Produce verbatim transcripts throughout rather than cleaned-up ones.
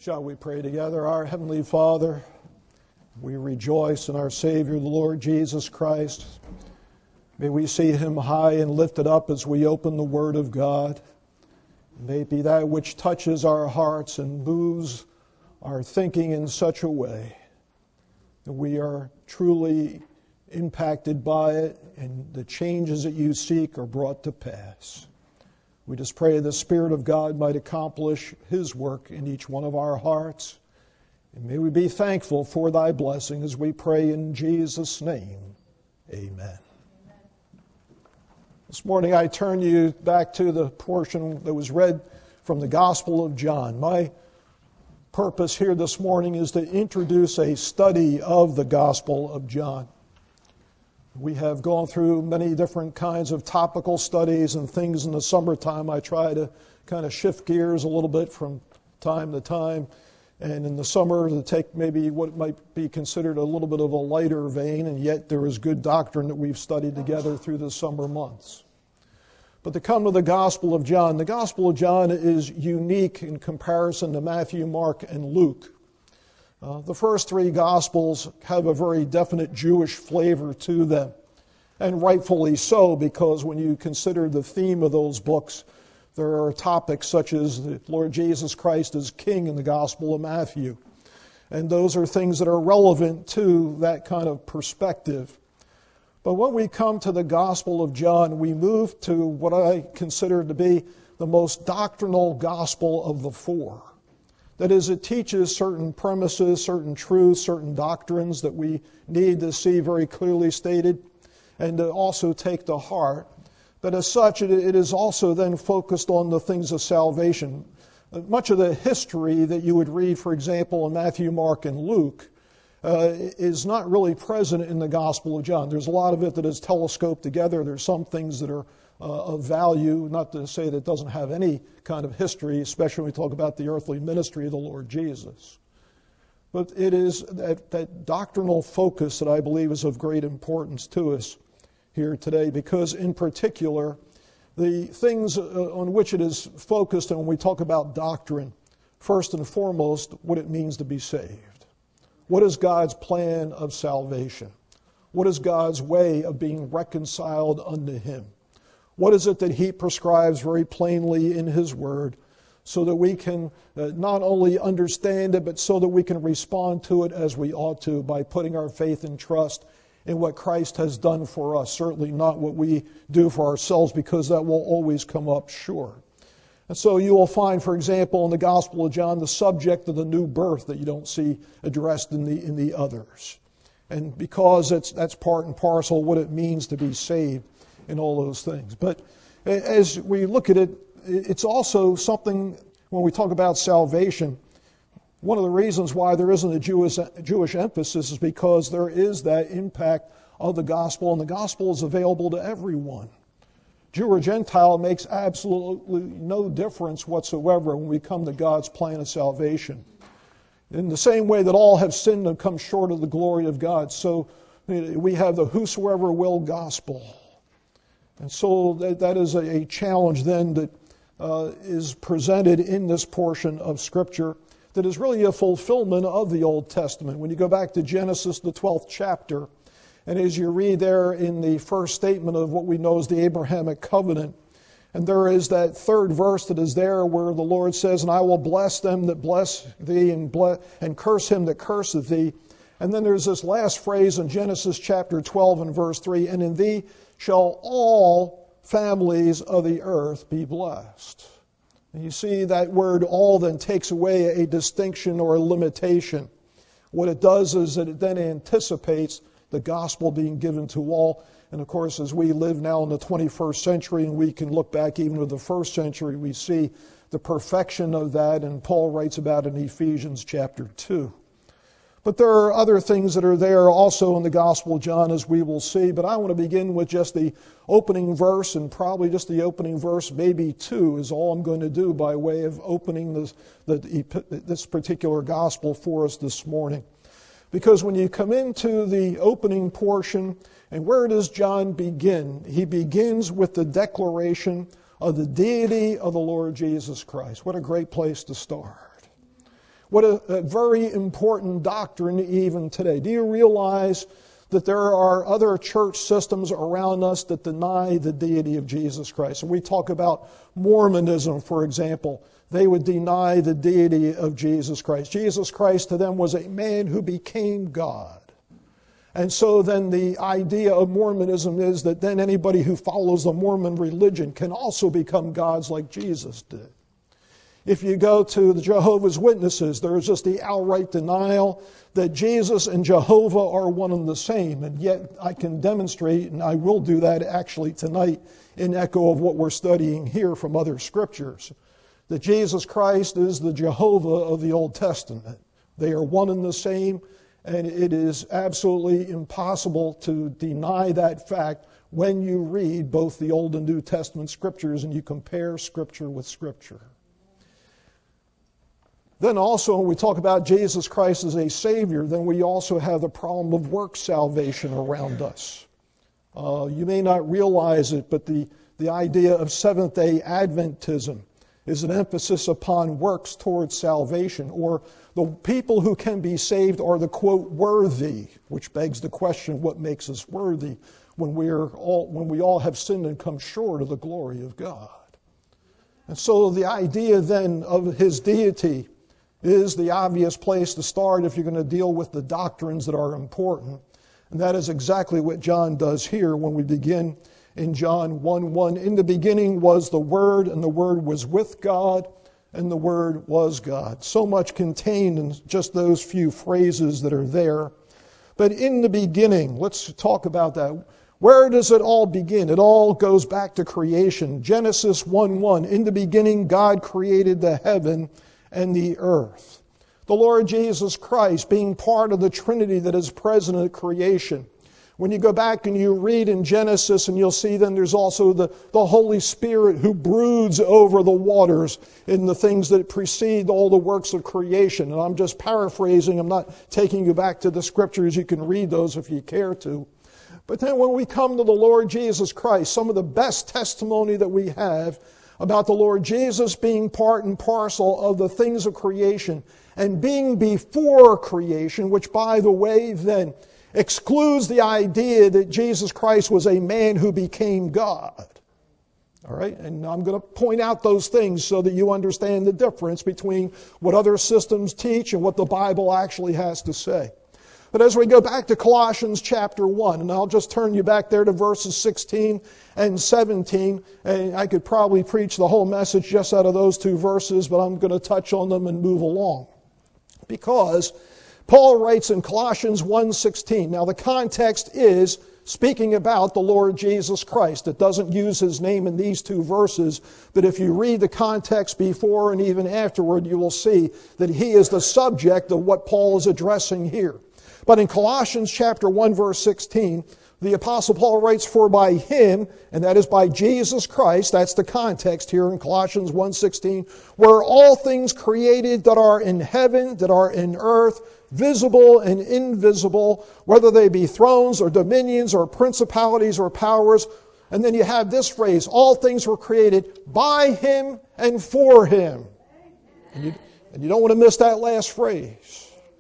Shall we pray together? Our Heavenly Father, we rejoice in our Savior, the Lord Jesus Christ. May we see Him high and lifted up as we open the Word of God. May it be that which touches our hearts and moves our thinking in such a way that we are truly impacted by it and the changes that you seek are brought to pass. We just pray the Spirit of God might accomplish His work in each one of our hearts. And may we be thankful for Thy blessing as we pray in Jesus' name. Amen. Amen. This morning I turn you back to the portion that was read from the Gospel of John. My purpose here this morning is to introduce a study of the Gospel of John. We have gone through many different kinds of topical studies and things in the summertime. I try to kind of shift gears a little bit from time to time. And in the summer, to take maybe what might be considered a little bit of a lighter vein, and yet there is good doctrine that we've studied together through the summer months. But to come to the Gospel of John, the Gospel of John is unique in comparison to Matthew, Mark, and Luke. Uh, the first three Gospels have a very definite Jewish flavor to them, and rightfully so, because when you consider the theme of those books, there are topics such as the Lord Jesus Christ as King in the Gospel of Matthew, and those are things that are relevant to that kind of perspective. But when we come to the Gospel of John, we move to what I consider to be the most doctrinal gospel of the four. That is, it teaches certain premises, certain truths, certain doctrines that we need to see very clearly stated and to also take to heart. But as such, it is also then focused on the things of salvation. Much of the history that you would read, for example, in Matthew, Mark, and Luke, uh, is not really present in the Gospel of John. There's a lot of it that is telescoped together. There's some things that are Uh, of value, not to say that it doesn't have any kind of history, especially when we talk about the earthly ministry of the Lord Jesus. But it is that, that doctrinal focus that I believe is of great importance to us here today, because in particular, the things uh, on which it is focused, and when we talk about doctrine, first and foremost, what it means to be saved. What is God's plan of salvation? What is God's way of being reconciled unto Him? What is it that He prescribes very plainly in His Word so that we can uh, not only understand it, but so that we can respond to it as we ought to by putting our faith and trust in what Christ has done for us, certainly not what we do for ourselves, because that will always come up short. And so you will find, for example, in the Gospel of John, the subject of the new birth that you don't see addressed in the, in the others. And because it's, that's part and parcel what it means to be saved in all those things. But as we look at it, it's also something, when we talk about salvation, one of the reasons why there isn't a Jewish, Jewish emphasis is because there is that impact of the gospel, and the gospel is available to everyone. Jew or Gentile makes absolutely no difference whatsoever when we come to God's plan of salvation. In the same way that all have sinned and come short of the glory of God, so we have the whosoever will gospel. And so that, that is a, a challenge then that uh, is presented in this portion of Scripture that is really a fulfillment of the Old Testament. When you go back to Genesis, the twelfth chapter, and as you read there in the first statement of what we know as the Abrahamic covenant, and there is that third verse that is there where the Lord says, "And I will bless them that bless thee, and, bless, and curse him that curseth thee." And then there's this last phrase in Genesis chapter twelve and verse three, "And in thee shall all families of the earth be blessed." And you see that word "all" then takes away a distinction or a limitation. What it does is that it then anticipates the gospel being given to all. And of course, as we live now in the twenty-first century, and we can look back even to the first century, we see the perfection of that, and Paul writes about it in Ephesians chapter two. But there are other things that are there also in the Gospel of John, as we will see. But I want to begin with just the opening verse, and probably just the opening verse, maybe two, is all I'm going to do by way of opening this, the, this particular Gospel for us this morning. Because when you come into the opening portion, and where does John begin? He begins with the declaration of the deity of the Lord Jesus Christ. What a great place to start. What a, a very important doctrine even today. Do you realize that there are other church systems around us that deny the deity of Jesus Christ? And we talk about Mormonism, for example. They would deny the deity of Jesus Christ. Jesus Christ to them was a man who became God. And so then the idea of Mormonism is that then anybody who follows the Mormon religion can also become gods like Jesus did. If you go to the Jehovah's Witnesses, there is just the outright denial that Jesus and Jehovah are one and the same. And yet I can demonstrate, and I will do that actually tonight in echo of what we're studying here from other scriptures, that Jesus Christ is the Jehovah of the Old Testament. They are one and the same, and it is absolutely impossible to deny that fact when you read both the Old and New Testament scriptures and you compare scripture with scripture. Then also, when we talk about Jesus Christ as a Savior, then we also have the problem of work salvation around us. Uh, you may not realize it, but the, the idea of Seventh-day Adventism is an emphasis upon works towards salvation, or the people who can be saved are the, quote, worthy, which begs the question, what makes us worthy when, we're all, when we all have sinned and come short of the glory of God? And so the idea then of his deity is the obvious place to start if you're going to deal with the doctrines that are important. And that is exactly what John does here when we begin in John one one. In the beginning was the Word, and the Word was with God, and the Word was God. So much contained in just those few phrases that are there. But in the beginning, let's talk about that. Where does it all begin? It all goes back to creation. Genesis one one. In the beginning, God created the heaven and the earth. The Lord Jesus Christ being part of the Trinity that is present at creation. When you go back and you read in Genesis, and you'll see then there's also the, the Holy Spirit who broods over the waters in the things that precede all the works of creation. And I'm just paraphrasing. I'm not taking you back to the scriptures. You can read those if you care to. But then when we come to the Lord Jesus Christ, some of the best testimony that we have about the Lord Jesus being part and parcel of the things of creation and being before creation, which, by the way, then excludes the idea that Jesus Christ was a man who became God. All right? And I'm going to point out those things so that you understand the difference between what other systems teach and what the Bible actually has to say. But as we go back to Colossians chapter one, and I'll just turn you back there to verses sixteen and seventeen, and I could probably preach the whole message just out of those two verses, but I'm going to touch on them and move along. Because Paul writes in Colossians one sixteen, now the context is speaking about the Lord Jesus Christ. It doesn't use his name in these two verses, but if you read the context before and even afterward, you will see that he is the subject of what Paul is addressing here. But in Colossians chapter one, verse sixteen, the Apostle Paul writes, for by him, and that is by Jesus Christ, that's the context here in Colossians one sixteen, were all things created that are in heaven, that are in earth, visible and invisible, whether they be thrones or dominions or principalities or powers. And then you have this phrase, all things were created by him and for him. And you, and you don't want to miss that last phrase.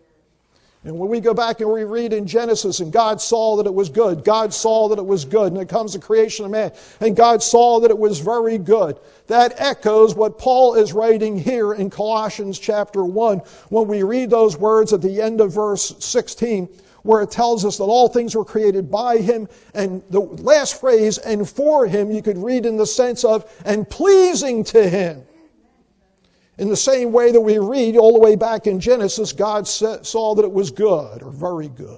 And when we go back and we read in Genesis, and God saw that it was good, God saw that it was good, and it comes to creation of man, and God saw that it was very good. That echoes what Paul is writing here in Colossians chapter one, when we read those words at the end of verse sixteen, where it tells us that all things were created by him, and the last phrase, and for him, you could read in the sense of, and pleasing to him. In the same way that we read all the way back in Genesis, God saw that it was good, or very good.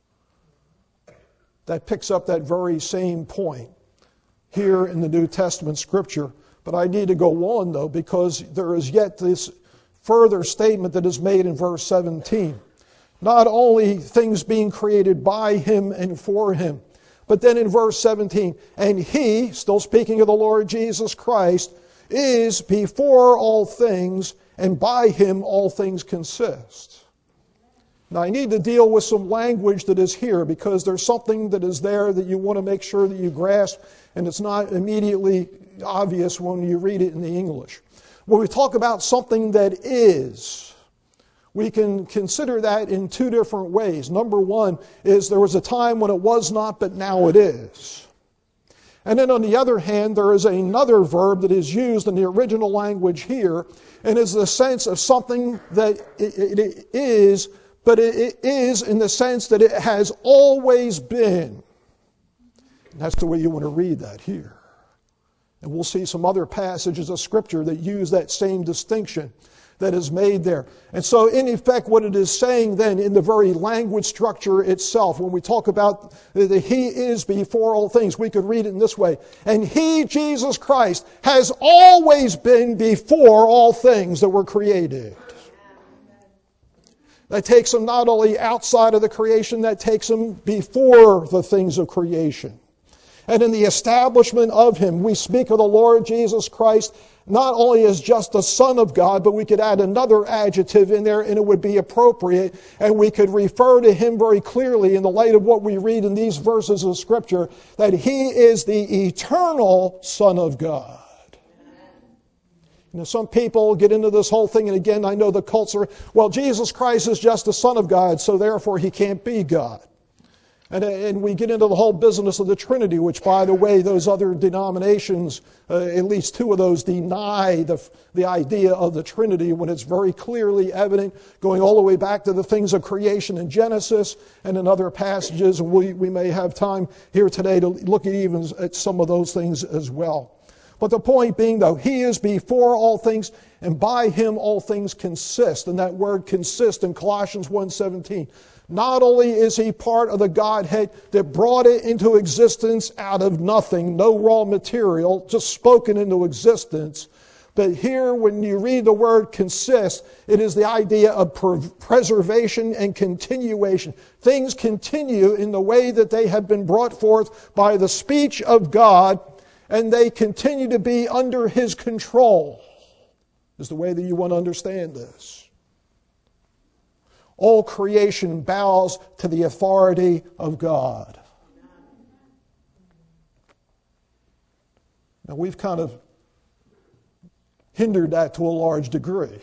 That picks up that very same point here in the New Testament Scripture. But I need to go on, though, because there is yet this further statement that is made in verse seventeen. Not only things being created by him and for him, but then in verse seventeen, and he, still speaking of the Lord Jesus Christ, is before all things, and by him all things consist. Now I need to deal with some language that is here, because there's something that is there that you want to make sure that you grasp, and it's not immediately obvious when you read it in the English. When we talk about something that is, We can consider that in two different ways. Number one is there was a time when it was not, but now it is. And then on the other hand, there is another verb that is used in the original language here, and is the sense of something that it, it is, but it is in the sense that it has always been. And that's the way you want to read that here. And we'll see some other passages of Scripture that use that same distinction that is made there. And so in effect what it is saying then in the very language structure itself, when we talk about that He is before all things, we could read it in this way. And He, Jesus Christ, has always been before all things that were created. That takes Him not only outside of the creation, that takes Him before the things of creation. And in the establishment of Him, we speak of the Lord Jesus Christ not only as just the Son of God, but we could add another adjective in there and it would be appropriate. And we could refer to Him very clearly in the light of what we read in these verses of Scripture, that He is the eternal Son of God. You know, some people get into this whole thing, and again, I know the cults are, well, Jesus Christ is just the Son of God, so therefore He can't be God. And, and we get into the whole business of the Trinity, which, by the way, those other denominations, uh, at least two of those, deny the, the idea of the Trinity when it's very clearly evident, going all the way back to the things of creation in Genesis and in other passages. And we, we may have time here today to look at even at some of those things as well. But the point being, though, He is before all things, and by Him all things consist. And that word consist in Colossians one seventeen. Not only is He part of the Godhead that brought it into existence out of nothing, no raw material, just spoken into existence, but here when you read the word consist, it is the idea of preservation and continuation. Things continue in the way that they have been brought forth by the speech of God, and they continue to be under His control, is the way that you want to understand this. All creation bows to the authority of God. Now, we've kind of hindered that to a large degree.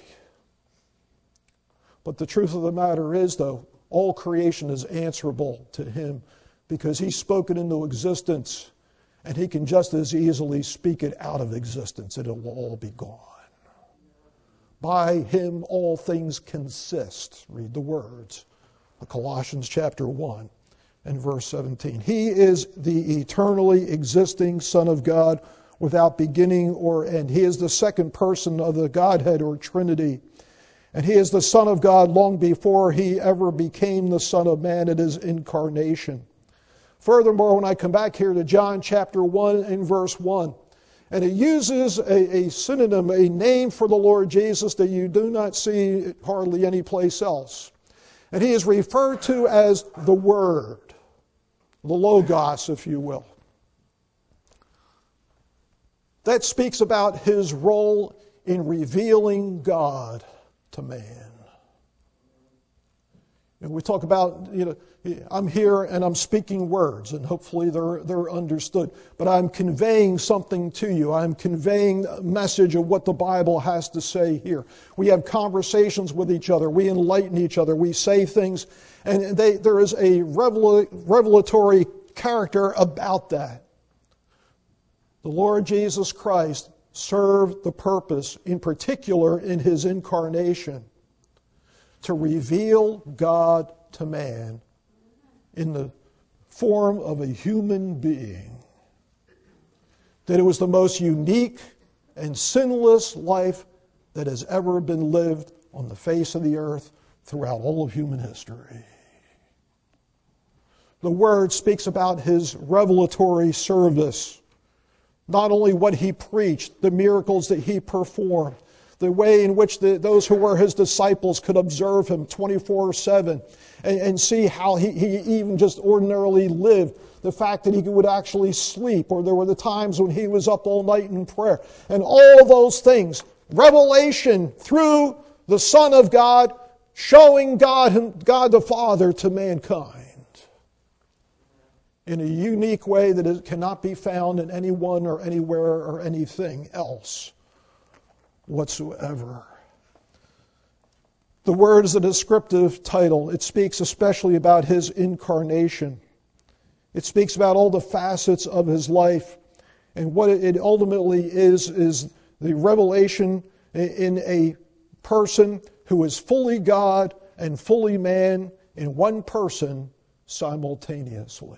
But the truth of the matter is, though, all creation is answerable to Him because He spoke it into existence, and He can just as easily speak it out of existence, and it will all be gone. By Him all things consist. Read the words of Colossians chapter one and verse seventeen. He is the eternally existing Son of God without beginning or end. He is the second person of the Godhead or Trinity. And He is the Son of God long before He ever became the Son of Man at His incarnation. Furthermore, when I come back here to John chapter one and verse one, and it uses a, a synonym, a name for the Lord Jesus that you do not see hardly any place else. And He is referred to as the Word, the Logos, if you will. That speaks about His role in revealing God to man. And we talk about, you know, I'm here and I'm speaking words, and hopefully they're they're understood. But I'm conveying something to you. I'm conveying a message of what the Bible has to say here. We have conversations with each other. We enlighten each other. We say things, and they, there is a revelatory character about that. The Lord Jesus Christ served the purpose, in particular in His incarnation, to reveal God to man in the form of a human being. That it was the most unique and sinless life that has ever been lived on the face of the earth throughout all of human history. The Word speaks about His revelatory service. Not only what He preached, the miracles that He performed, the way in which the, those who were His disciples could observe Him twenty-four seven and, and see how he, he even just ordinarily lived. The fact that He would actually sleep, or there were the times when He was up all night in prayer. And all those things. Revelation through the Son of God, showing God, God the Father to mankind in a unique way that it cannot be found in anyone or anywhere or anything else whatsoever. The Word is a descriptive title. It speaks especially about his incarnation. It speaks about all the facets of his life. And what it ultimately is, is the revelation in a person who is fully God and fully man in one person simultaneously.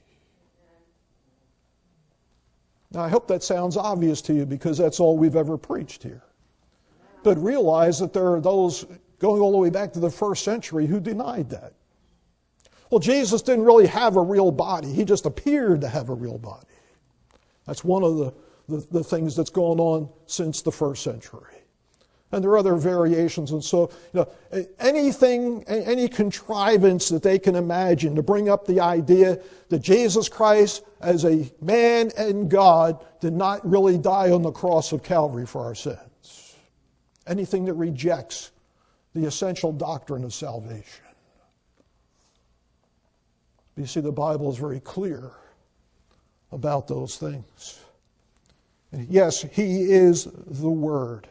Now, I hope that sounds obvious to you because that's all we've ever preached here. But realize that there are those going all the way back to the first century who denied that. Well, Jesus didn't really have a real body. He just appeared to have a real body. That's one of the, the, the things that's gone on since the first century. And there are other variations. And so, you know, anything, any contrivance that they can imagine to bring up the idea that Jesus Christ, as a man and God, did not really die on the cross of Calvary for our sins. Anything that rejects the essential doctrine of salvation. You see, the Bible is very clear about those things. And yes, he is the Word.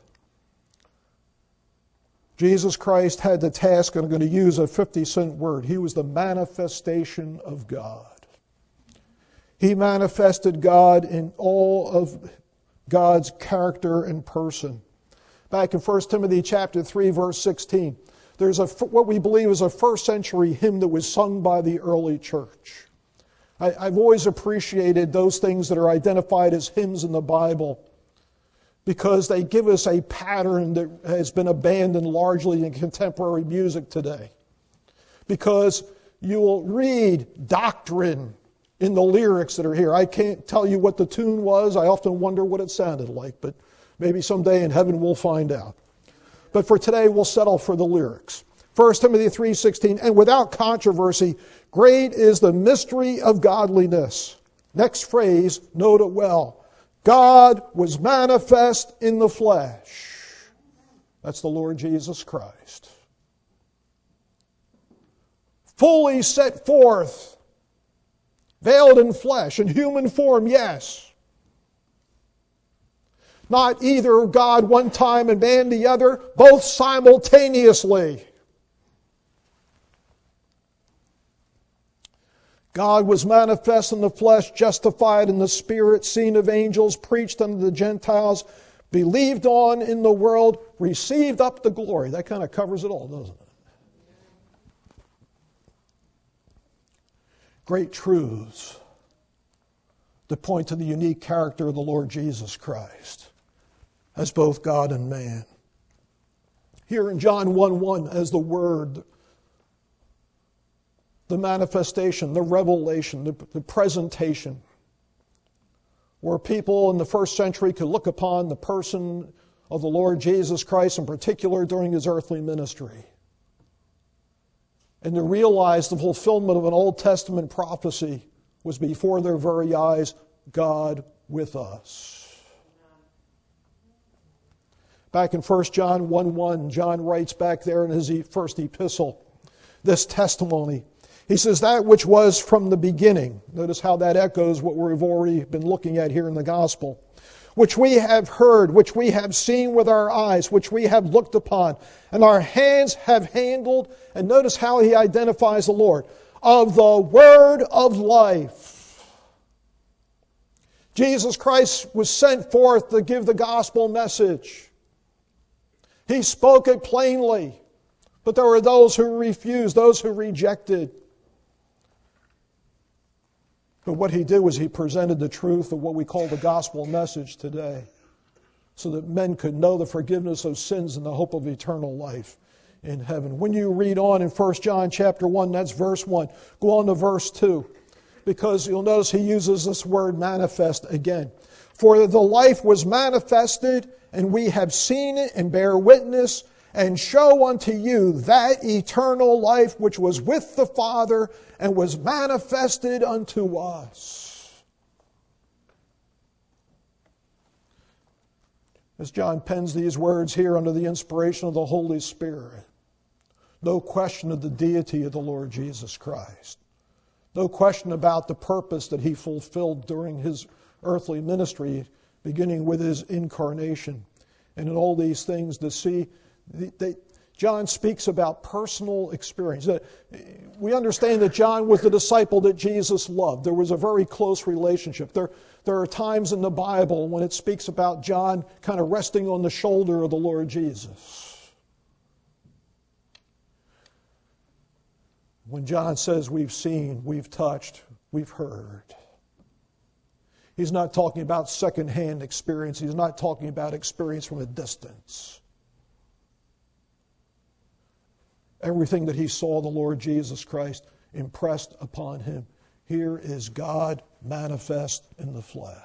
Jesus Christ had the task, and I'm going to use a fifty cent word. He was the manifestation of God. He manifested God in all of God's character and person. Back in First Timothy chapter three, verse sixteen, there's a, what we believe is a first century hymn that was sung by the early church. I, I've always appreciated those things that are identified as hymns in the Bible because they give us a pattern that has been abandoned largely in contemporary music today. Because you will read doctrine in the lyrics that are here. I can't tell you what the tune was. I often wonder what it sounded like, but maybe someday in heaven we'll find out. But for today, we'll settle for the lyrics. First Timothy three sixteen, and without controversy, great is the mystery of godliness. Next phrase, note it well. God was manifest in the flesh. That's the Lord Jesus Christ. Fully set forth, veiled in flesh, in human form, yes. Not either God one time and man the other, both simultaneously. God was manifest in the flesh, justified in the Spirit, seen of angels, preached unto the Gentiles, believed on in the world, received up to glory. That kind of covers it all, doesn't it? Great truths that point to the unique character of the Lord Jesus Christ as both God and man. Here in John one one, as the Word, the manifestation, the revelation, the, the presentation, where people in the first century could look upon the person of the Lord Jesus Christ, in particular during his earthly ministry, and to realize the fulfillment of an Old Testament prophecy was before their very eyes, God with us. Back in First John one one, John writes back there in his first epistle, this testimony. He says, that which was from the beginning. Notice how that echoes what we've already been looking at here in the gospel. Which we have heard, which we have seen with our eyes, which we have looked upon, and our hands have handled. And notice how he identifies the Lord. Of the word of life. Jesus Christ was sent forth to give the gospel message. He spoke it plainly. But there were those who refused, those who rejected. But what he did was he presented the truth of what we call the gospel message today, so that men could know the forgiveness of sins and the hope of eternal life in heaven. When you read on in First John chapter one, that's verse one. Go on to verse two, because you'll notice he uses this word manifest again. For the life was manifested, and we have seen it and bear witness, and show unto you that eternal life which was with the Father and was manifested unto us. As John pens these words here under the inspiration of the Holy Spirit, no question of the deity of the Lord Jesus Christ. No question about the purpose that he fulfilled during his earthly ministry, beginning with his incarnation. And in all these things to see They, John speaks about personal experience. We understand that John was the disciple that Jesus loved. There was a very close relationship. There, there are times in the Bible when it speaks about John kind of resting on the shoulder of the Lord Jesus. When John says we've seen, we've touched, we've heard. He's not talking about secondhand experience. He's not talking about experience from a distance. Everything that he saw the Lord Jesus Christ impressed upon him. Here is God manifest in the flesh.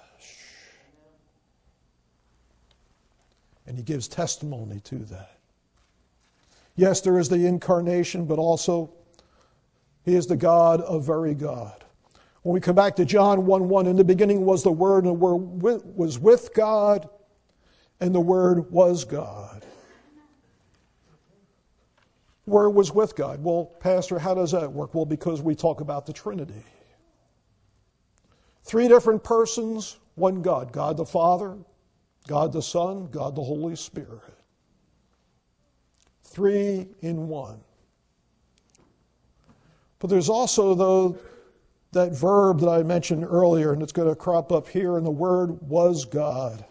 And he gives testimony to that. Yes, there is the incarnation, but also he is the God of very God. When we come back to John one one, in the beginning was the Word, and the Word was with God, and the Word was God. Word was with God. Well, Pastor, how does that work? Well, because we talk about the Trinity. Three different persons, one God. God the Father, God the Son, God the Holy Spirit. Three in one. But there's also, though, that verb that I mentioned earlier, and it's going to crop up here, and the Word was God.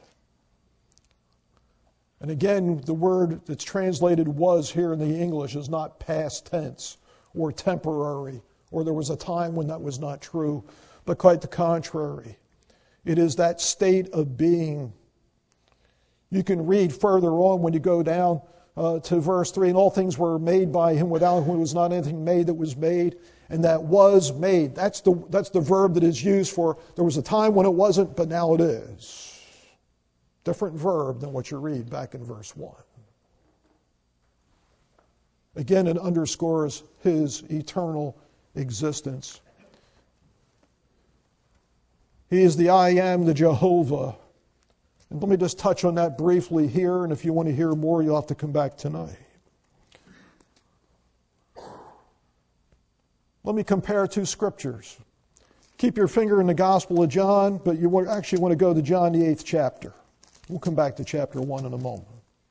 And again, the word that's translated was here in the English is not past tense or temporary, or there was a time when that was not true, but quite the contrary. It is that state of being. You can read further on when you go down uh, to verse three, and all things were made by him, without whom was not anything made that was made, and that was made. That's the, that's the verb that is used for there was a time when it wasn't, but now it is. Different verb than what you read back in verse one. Again, it underscores his eternal existence. He is the I am, the Jehovah. And let me just touch on that briefly here, and if you want to hear more, you'll have to come back tonight. Let me compare two scriptures. Keep your finger in the Gospel of John, but you actually want to go to John, the eighth chapter. We'll come back to chapter one in a moment.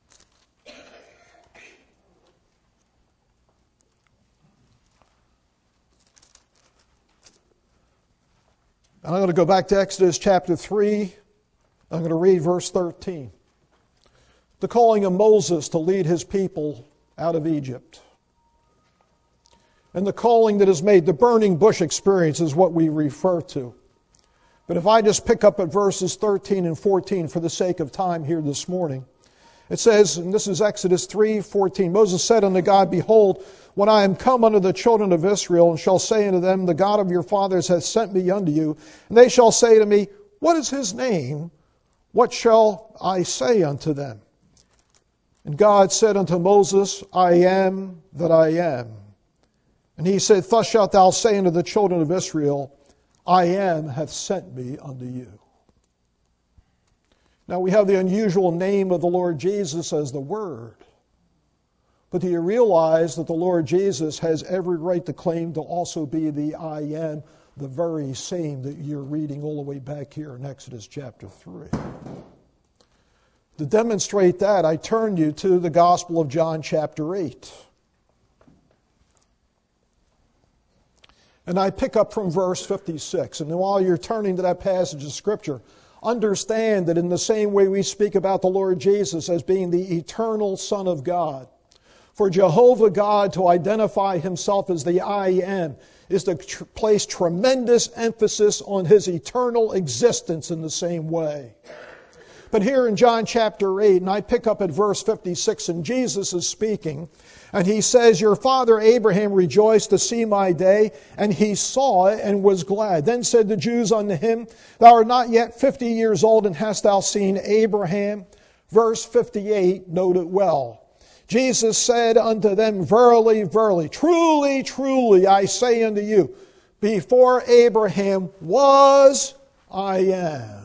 And I'm going to go back to Exodus chapter three. I'm going to read verse thirteen. The calling of Moses to lead his people out of Egypt. And the calling that is made, the burning bush experience is what we refer to. But if I just pick up at verses thirteen and fourteen for the sake of time here this morning, it says, and this is Exodus three fourteen, Moses said unto God, Behold, when I am come unto the children of Israel, and shall say unto them, The God of your fathers hath sent me unto you, and they shall say to me, What is his name? What shall I say unto them? And God said unto Moses, I am that I am. And he said, Thus shalt thou say unto the children of Israel, I am hath sent me unto you. Now we have the unusual name of the Lord Jesus as the Word. But do you realize that the Lord Jesus has every right to claim to also be the I am, the very same that you're reading all the way back here in Exodus chapter three. To demonstrate that, I turn you to the Gospel of John chapter eight. And I pick up from verse fifty-six. And while you're turning to that passage of Scripture, understand that in the same way we speak about the Lord Jesus as being the eternal Son of God, for Jehovah God to identify himself as the I am is to tr- place tremendous emphasis on his eternal existence in the same way. But here in John chapter eight, and I pick up at verse fifty-six, and Jesus is speaking, and he says, Your father Abraham rejoiced to see my day, and he saw it and was glad. Then said the Jews unto him, Thou art not yet fifty years old, and hast thou seen Abraham? Verse fifty-eight, note it well. Jesus said unto them, Verily, verily, truly, truly, I say unto you, before Abraham was, I am.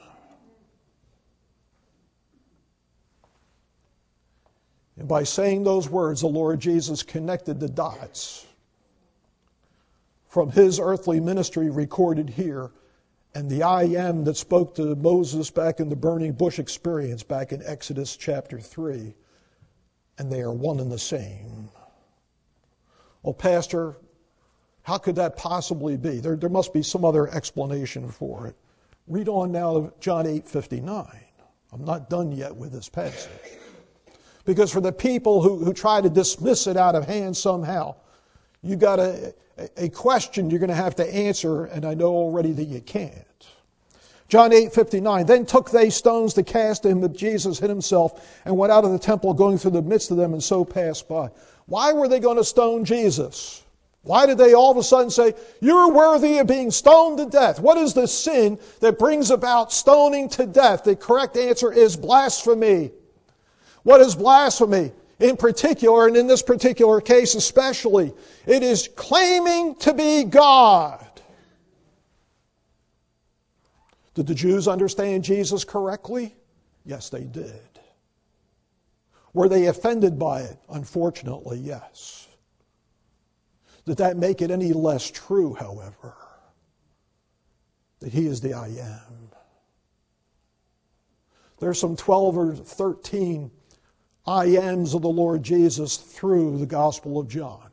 And by saying those words, the Lord Jesus connected the dots from his earthly ministry recorded here and the I am that spoke to Moses back in the burning bush experience back in Exodus chapter three and they are one and the same. Well, Pastor, how could that possibly be? There, there must be some other explanation for it. Read on now to John eight fifty-nine. I'm not done yet with this passage. Because for the people who, who try to dismiss it out of hand somehow, you got a, a question you're going to have to answer, and I know already that you can't. John eight fifty-nine, then took they stones to cast him, but Jesus hid himself and went out of the temple, going through the midst of them, and so passed by. Why were they going to stone Jesus? Why did they all of a sudden say, you're worthy of being stoned to death? What is the sin that brings about stoning to death? The correct answer is blasphemy. What is blasphemy? In particular, and in this particular case especially, it is claiming to be God. Did the Jews understand Jesus correctly? Yes, they did. Were they offended by it? Unfortunately, yes. Did that make it any less true, however, that He is the I Am? There's some twelve or thirteen I Ams of the Lord Jesus through the Gospel of John.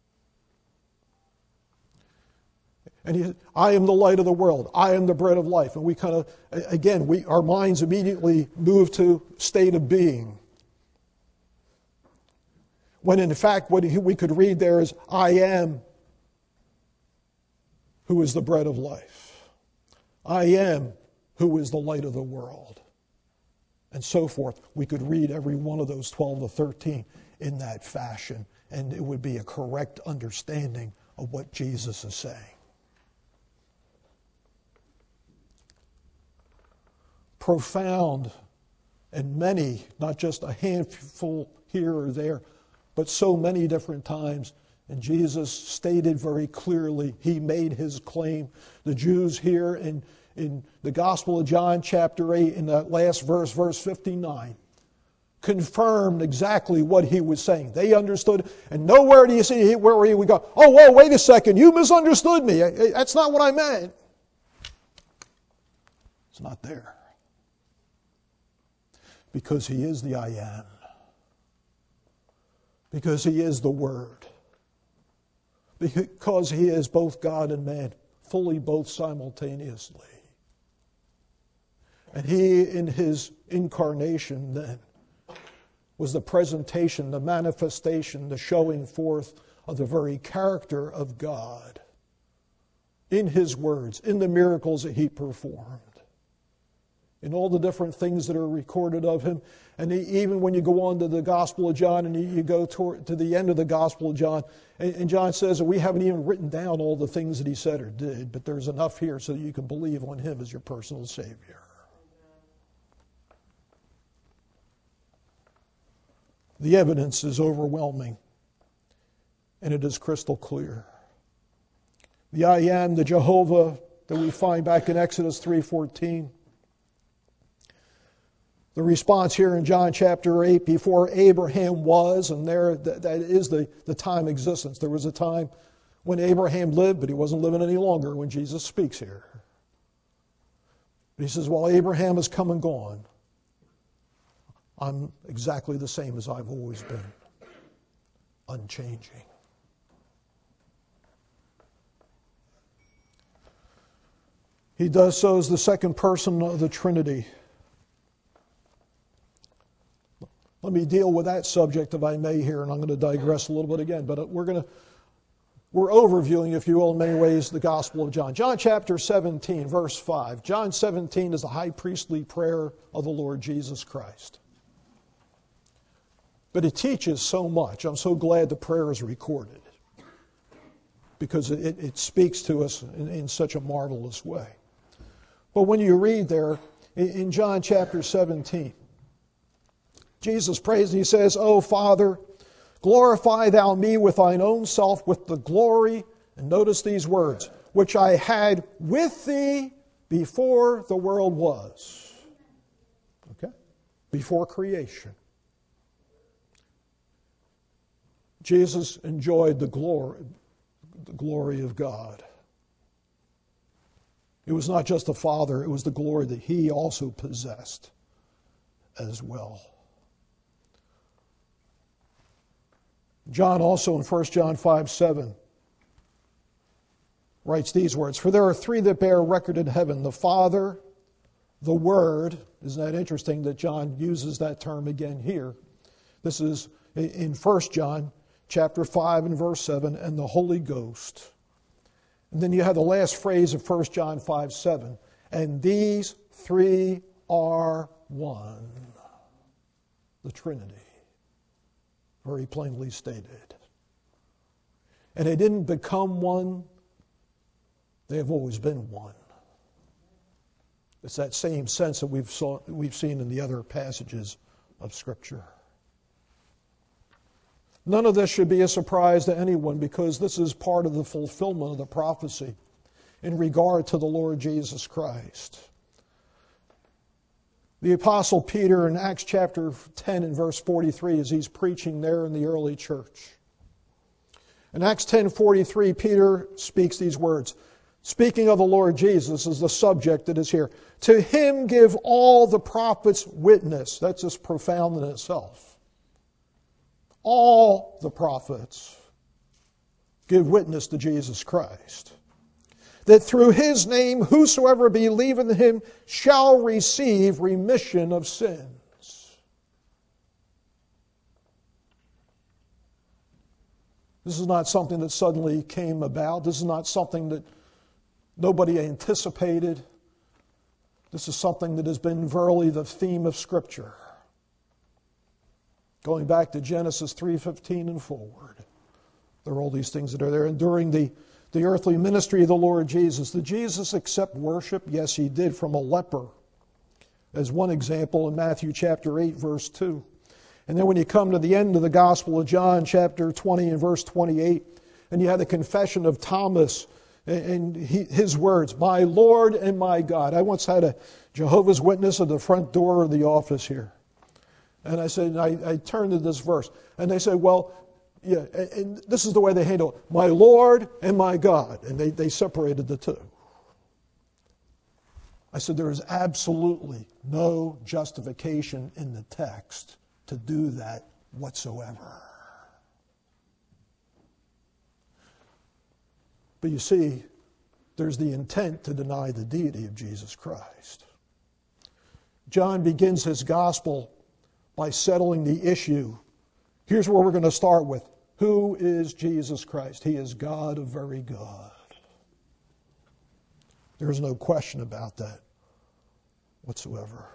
And he, I am the light of the world. I am the bread of life. And we kind of, again, we our minds immediately move to state of being. When in fact what we could read there is, I am who is the bread of life. I am who is the light of the world. And so forth. We could read every one of those twelve to thirteen in that fashion, and it would be a correct understanding of what Jesus is saying. Profound, and many, not just a handful here or there, but so many different times. And Jesus stated very clearly, He made His claim. The Jews here in, in the Gospel of John chapter eight, in that last verse, verse fifty-nine, confirmed exactly what He was saying. They understood, and nowhere do you see where He would go, oh, whoa, wait a second, you misunderstood me. That's not what I meant. It's not there. Because He is the I Am. Because He is the Word. Because He is both God and man, fully both simultaneously. And He, in His incarnation then, was the presentation, the manifestation, the showing forth of the very character of God in His words, in the miracles that He performed, in all the different things that are recorded of Him. And he, even when you go on to the Gospel of John and you, you go toward, to the end of the Gospel of John, and, and John says that we haven't even written down all the things that He said or did, but there's enough here so that you can believe on Him as your personal Savior. The evidence is overwhelming, and it is crystal clear. The I Am, the Jehovah that we find back in Exodus three fourteen. The response here in John chapter eight, before Abraham was, and there that, that is the, the time existence. There was a time when Abraham lived, but he wasn't living any longer when Jesus speaks here. But He says, while Abraham has come and gone, I'm exactly the same as I've always been, unchanging. He does so as the second person of the Trinity. Let me deal with that subject, if I may, here, and I'm going to digress a little bit again. But we're going to we're overviewing, if you will, in many ways, the Gospel of John. John chapter seventeen, verse five. John seventeen is the high priestly prayer of the Lord Jesus Christ. But it teaches so much. I'm so glad the prayer is recorded, because it, it speaks to us in, in such a marvelous way. But when you read there in, in John chapter seventeen, Jesus prays and He says, O Father, glorify Thou me with Thine own self, with the glory, and notice these words, which I had with Thee before the world was. Okay? Before creation. Jesus enjoyed the glory, the glory of God. It was not just the Father, it was the glory that He also possessed as well. John also in First John five seven writes these words, "For there are three that bear record in heaven, the Father, the Word," isn't that interesting that John uses that term again here? This is in First John chapter five and verse seven, "and the Holy Ghost." And then you have the last phrase of First John five seven, "and these three are one." The Trinity, very plainly stated. And they didn't become one, they have always been one. It's that same sense that we've, saw, we've seen in the other passages of Scripture. None of this should be a surprise to anyone because this is part of the fulfillment of the prophecy in regard to the Lord Jesus Christ. The Apostle Peter in Acts chapter ten and verse forty-three, as he's preaching there in the early church. In Acts ten forty-three, Peter speaks these words. Speaking of the Lord Jesus is the subject that is here. "To him give all the prophets witness." That's just profound in itself. All the prophets give witness to Jesus Christ. "That through his name whosoever believeth in him shall receive remission of sins." This is not something that suddenly came about. This is not something that nobody anticipated. This is something that has been verily the theme of Scripture. Going back to Genesis three fifteen and forward. There are all these things that are there. And during the, the earthly ministry of the Lord Jesus, did Jesus accept worship? Yes, he did, from a leper. As one example in Matthew chapter eight, verse two. And then when you come to the end of the Gospel of John, chapter twenty and verse twenty-eight, and you have the confession of Thomas, and he, his words, "My Lord and my God." I once had a Jehovah's Witness at the front door of the office here. And I said, I, I turned to this verse. And they said, well, yeah, and, and this is the way they handle it. "My Lord and my God." And they, they separated the two. I said, there is absolutely no justification in the text to do that whatsoever. But you see, there's the intent to deny the deity of Jesus Christ. John begins his gospel by settling the issue. Here's where we're going to start with. Who is Jesus Christ? He is God of very God. There's no question about that whatsoever.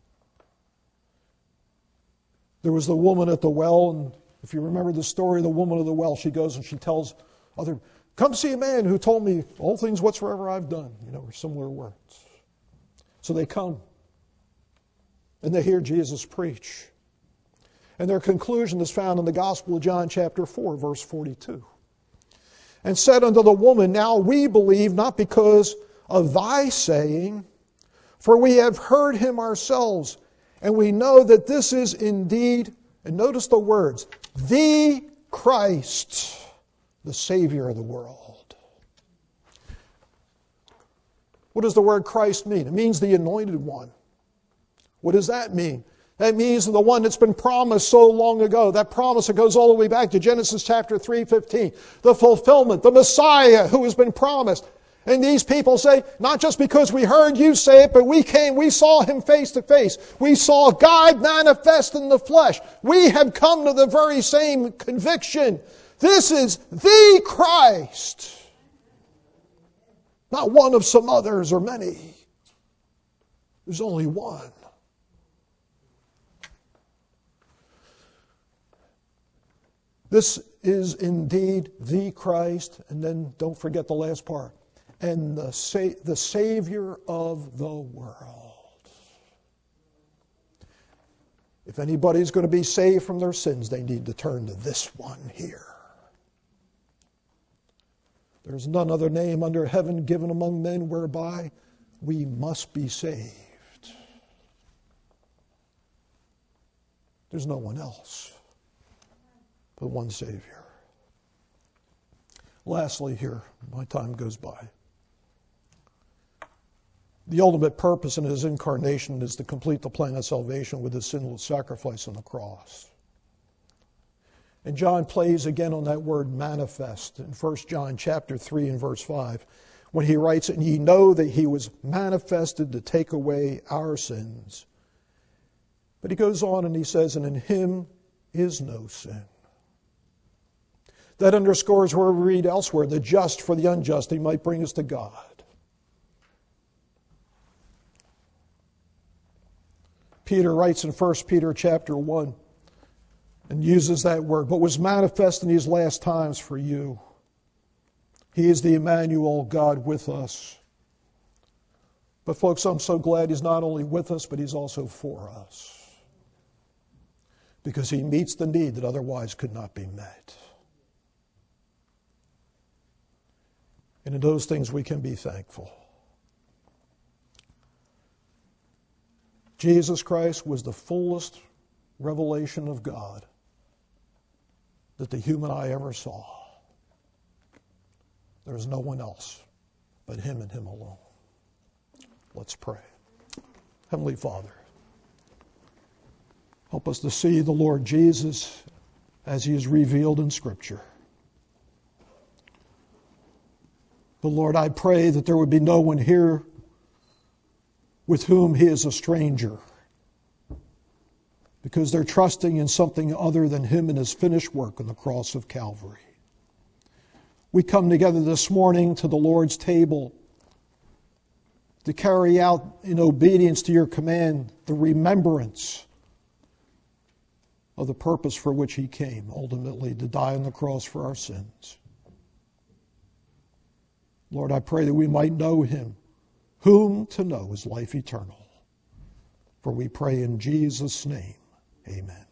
There was the woman at the well, and if you remember the story of the woman of the well, she goes and she tells other, "Come see a man who told me all things whatsoever I've done," you know, or similar words. So they come, and they hear Jesus preach. And their conclusion is found in the Gospel of John chapter four, verse forty-two. "And said unto the woman, Now we believe not because of thy saying, for we have heard him ourselves, and we know that this is indeed," and notice the words, "the Christ, the Savior of the world." What does the word Christ mean? It means the anointed one. What does that mean? That means the one that's been promised so long ago. That promise that goes all the way back to Genesis chapter three fifteen. The fulfillment, the Messiah who has been promised. And these people say, not just because we heard you say it, but we came, we saw him face to face. We saw God manifest in the flesh. We have come to the very same conviction. This is the Christ. Not one of some others or many. There's only one. This is indeed the Christ, and then don't forget the last part, and the sa- the Savior of the world. If anybody's going to be saved from their sins, they need to turn to this one here. There's none other name under heaven given among men whereby we must be saved. There's no one else but one Savior. Lastly here, my time goes by. The ultimate purpose in his incarnation is to complete the plan of salvation with his sinless sacrifice on the cross. And John plays again on that word manifest in First John chapter three and verse five, when he writes, and ye know that he was manifested to take away our sins. But he goes on and he says, and in him is no sin. That underscores where we read elsewhere, the just for the unjust, he might bring us to God. Peter writes in First Peter chapter one and uses that word, but was manifest in these last times for you. He is the Emmanuel, God with us. But folks, I'm so glad he's not only with us, but he's also for us. Because he meets the need that otherwise could not be met. And in those things we can be thankful. Jesus Christ was the fullest revelation of God that the human eye ever saw. There is no one else but him and him alone. Let's pray. Heavenly Father, help us to see the Lord Jesus as he is revealed in Scripture. But Lord, I pray that there would be no one here with whom he is a stranger, because they're trusting in something other than him and his finished work on the cross of Calvary. We come together this morning to the Lord's table to carry out in obedience to your command the remembrance of the purpose for which he came, ultimately to die on the cross for our sins. Lord, I pray that we might know him, whom to know is life eternal. For we pray in Jesus' name, amen.